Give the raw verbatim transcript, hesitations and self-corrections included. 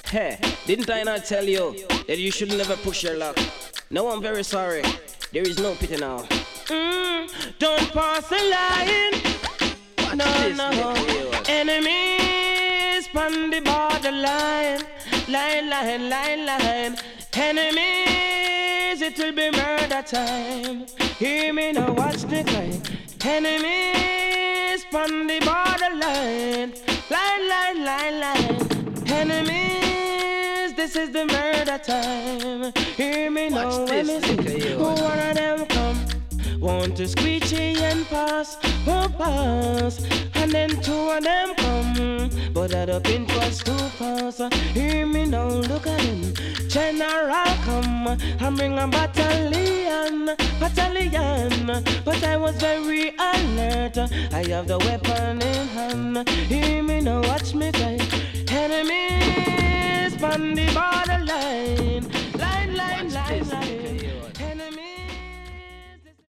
Hey, didn't I not tell you that you should never push your luck? No, I'm very sorry. There is no pity now. Mm, don't pass the line. What no, no. Enemies on the borderline. Line, line, line, line. Enemies, it will be murder time. Hear me now, watch the climb. Enemies on the borderline. Line, line, line, line. Enemies, this is the murder time. Hear me now, when me see one of them come. Want to squeegee and pass, oh pass. And then two of them come, but that up in was too fast. Hear me now, look at him. General come and bring a battalion, battalion. But I was very alert. I have the weapon in hand. Hear me now, watch me fight. Enemies on the borderline. Line, line, line, line.